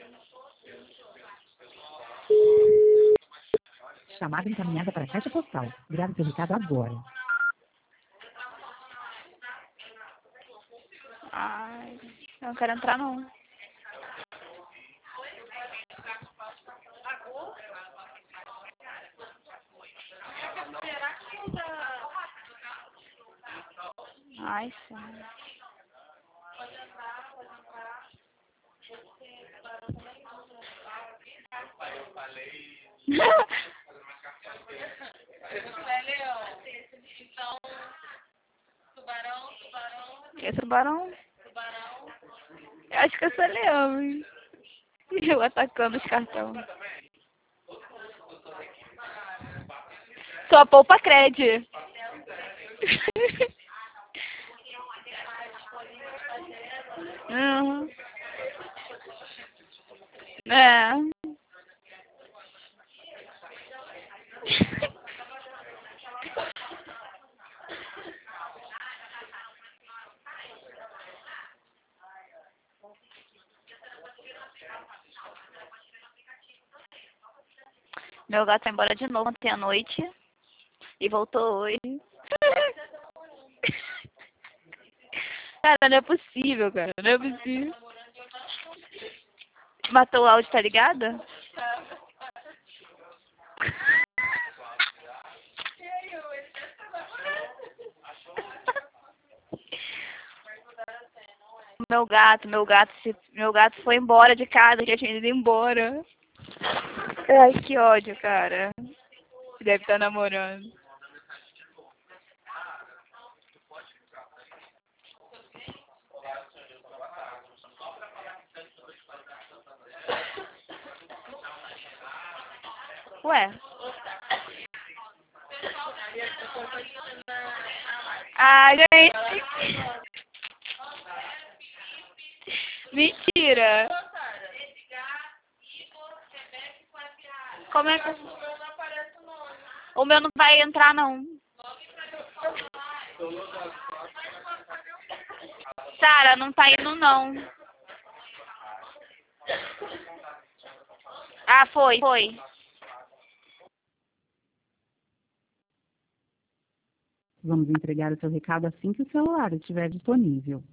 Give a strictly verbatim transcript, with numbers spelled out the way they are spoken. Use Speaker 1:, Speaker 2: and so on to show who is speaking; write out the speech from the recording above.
Speaker 1: Chamada encaminhada para a caixa postal. Grave seu recado agora.
Speaker 2: Ai, eu não quero entrar não. Ai, sim.
Speaker 3: Então, tubarão, tubarão.
Speaker 2: Que é tubarão?
Speaker 3: Tubarão.
Speaker 2: Eu acho que eu sou leão, hein? Eu atacando os cartões. Sou a Poupa Cred. Uhum. É. Meu gato foi embora de novo ontem à noite e voltou hoje. Cara, não é possível, cara. Não é possível. Matou o áudio, tá ligado? Meu gato, meu gato, se- meu gato foi embora de casa, já tinha ido embora. Ai, que ódio, cara. Deve estar namorando. Ué. Ah, gente. Mentira. Como é que... O meu não vai entrar, não. Sara, não tá indo, não. Ah, foi, foi.
Speaker 1: Vamos entregar o seu recado assim que o celular estiver disponível.